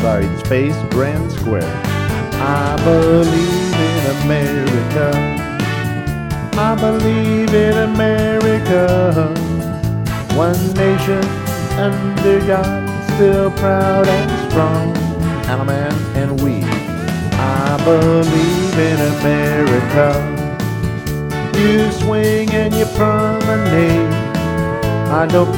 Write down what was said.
Empire Space Grand Square. I believe in America. I believe in America. One nation under God, still proud and strong. Alaman and we. I believe in America. You swing and you promenade. I don't